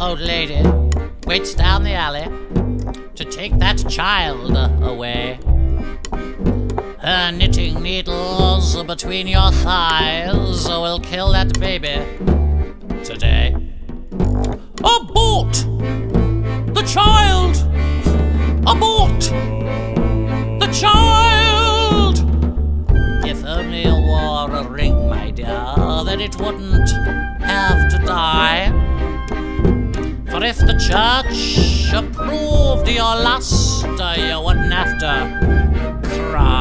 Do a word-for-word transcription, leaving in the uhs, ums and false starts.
old lady waits down the alley to take that child away. Her knitting needles between your thighs will kill that baby today. Abort! The child! Abort! The child! If only you wore a ring, my dear, then it wouldn't have to die. For if the church approved your lust, you wouldn't have to cry.